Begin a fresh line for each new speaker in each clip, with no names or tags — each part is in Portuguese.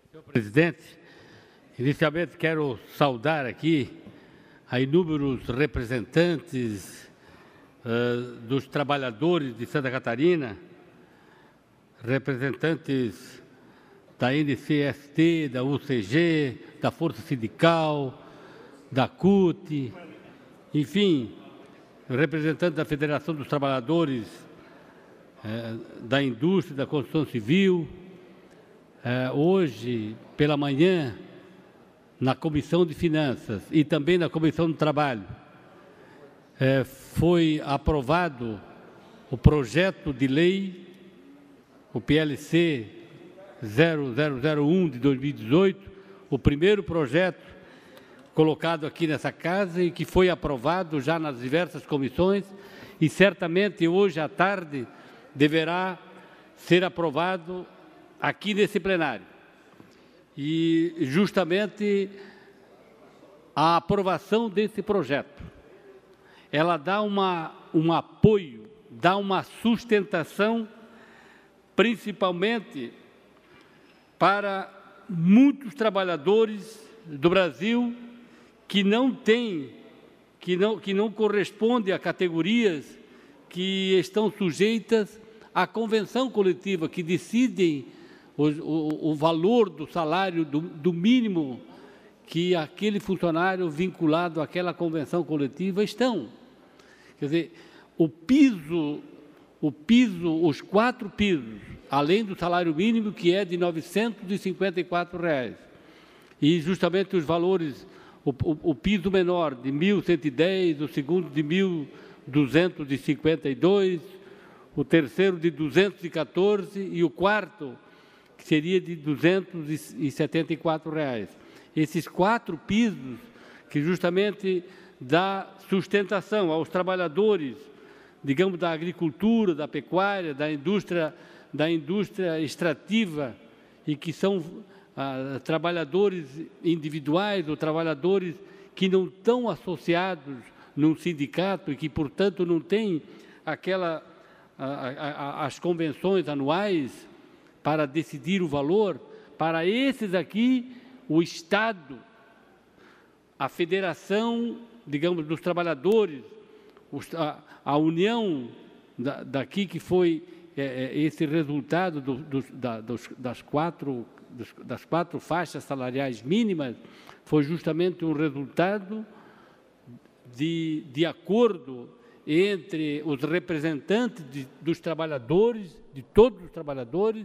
Senhor presidente, inicialmente quero saudar aqui a inúmeros representantes dos trabalhadores de Santa Catarina, representantes da NCST, da UCG, da Força Sindical, da CUT, enfim, representantes da Federação dos Trabalhadores da Indústria e da Construção Civil. Hoje, pela manhã, na Comissão de Finanças e também na Comissão do Trabalho, foi aprovado o projeto de lei, o PLC 0001 de 2018, o primeiro projeto colocado aqui nessa casa e que foi aprovado já nas diversas comissões e certamente hoje à tarde deverá ser aprovado aqui nesse plenário. E justamente a aprovação desse projeto, ela dá um apoio, dá uma sustentação, principalmente para muitos trabalhadores do Brasil que não correspondem a categorias que estão sujeitas à convenção coletiva, que decidem o valor do salário do mínimo que aquele funcionário vinculado àquela convenção coletiva estão. Quer dizer, os 4 pisos, além do salário mínimo, que é de R$ 954, e justamente os valores, o piso menor de 1.110, o segundo de 1.252, o terceiro de 214 e o quarto que seria de R$ 274. Esses 4 pisos que justamente dá sustentação aos trabalhadores, digamos, da agricultura, da pecuária, da indústria extrativa e que são trabalhadores individuais ou trabalhadores que não estão associados num sindicato e que, portanto, não têm as convenções anuais para decidir o valor. Para esses aqui, o Estado, a Federação, digamos, dos Trabalhadores, a união daqui que foi esse resultado das quatro faixas salariais mínimas, foi justamente um resultado de acordo entre os representantes dos trabalhadores, de todos os trabalhadores,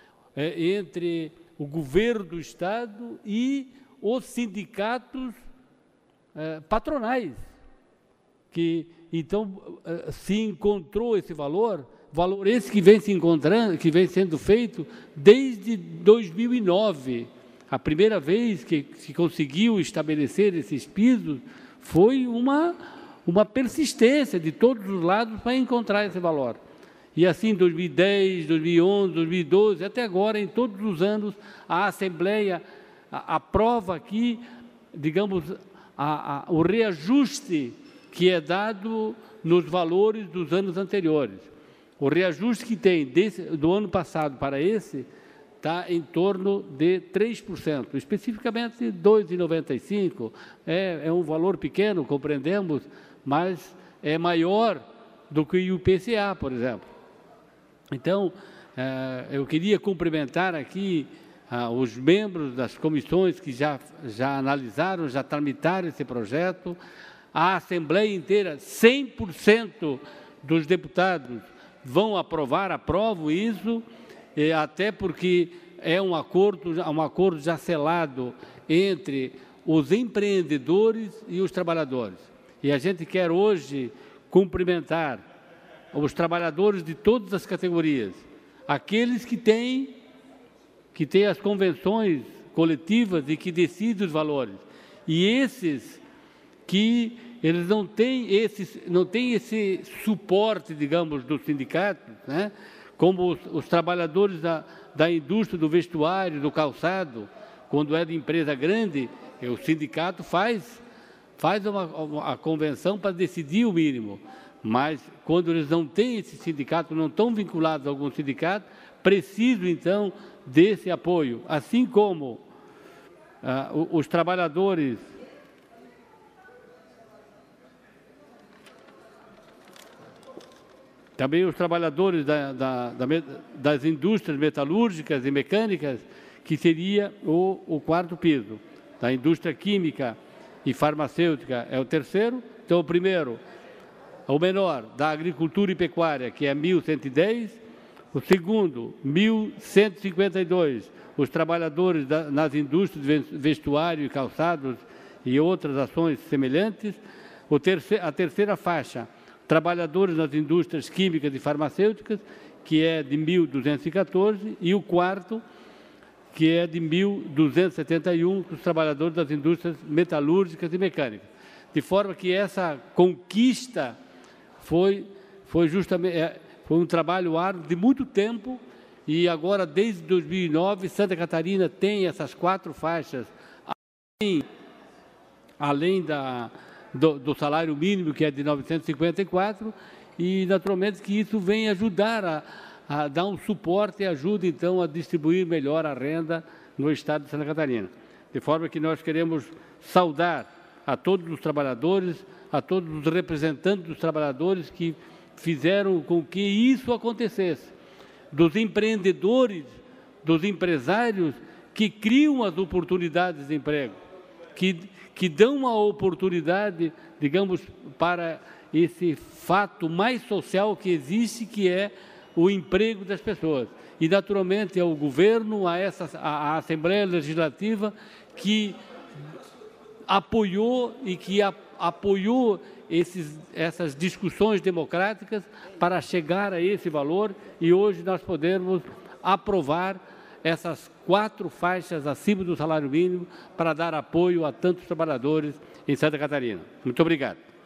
entre o governo do Estado e os sindicatos patronais, que então se encontrou esse valor esse que vem se encontrando, que vem sendo feito desde 2009. A primeira vez que se conseguiu estabelecer esses pisos foi uma persistência de todos os lados para encontrar esse valor. E assim, 2010, 2011, 2012, até agora, em todos os anos, a Assembleia aprova aqui, digamos, o reajuste que é dado nos valores dos anos anteriores. O reajuste que tem do ano passado para esse está em torno de 3%, especificamente 2,95%. É um valor pequeno, compreendemos, mas é maior do que o IPCA, por exemplo. Então, eu queria cumprimentar aqui os membros das comissões que já analisaram, já tramitaram esse projeto, a Assembleia inteira, 100% dos deputados aprovam isso, até porque é um acordo já selado entre os empreendedores e os trabalhadores. E a gente quer hoje cumprimentar os trabalhadores de todas as categorias, aqueles que têm as convenções coletivas e que decidem os valores, e esses que eles não têm esse suporte, digamos, dos sindicatos, né? Como os trabalhadores da indústria do vestuário, do calçado, quando é de empresa grande, o sindicato faz a convenção para decidir o mínimo, mas quando eles não têm esse sindicato, não estão vinculados a algum sindicato, precisam, então, desse apoio, assim como os trabalhadores também os trabalhadores das indústrias metalúrgicas e mecânicas, que seria o quarto piso. Da indústria química e farmacêutica é o terceiro. Então, o primeiro, o menor, da agricultura e pecuária, que é 1.110. O segundo, 1.152, os trabalhadores nas indústrias de vestuário e calçados e outras ações semelhantes. A terceira faixa, trabalhadores nas indústrias químicas e farmacêuticas, que é de 1.214, e o quarto, que é de 1.271, os trabalhadores das indústrias metalúrgicas e mecânicas. De forma que essa conquista foi um trabalho árduo de muito tempo, e agora, desde 2009, Santa Catarina tem essas 4 faixas, além do salário mínimo, que é de 954, e naturalmente que isso vem ajudar a dar um suporte e ajuda então a distribuir melhor a renda no estado de Santa Catarina. De forma que nós queremos saudar a todos os trabalhadores, a todos os representantes dos trabalhadores que fizeram com que isso acontecesse, dos empreendedores, dos empresários que criam as oportunidades de emprego, que dão a oportunidade, digamos, para esse fato mais social que existe, que é o emprego das pessoas. E, naturalmente, é o governo, a Assembleia Legislativa, que apoiou e que apoiou essas discussões democráticas para chegar a esse valor, e hoje nós podemos aprovar essas 4 faixas acima do salário mínimo para dar apoio a tantos trabalhadores em Santa Catarina. Muito obrigado.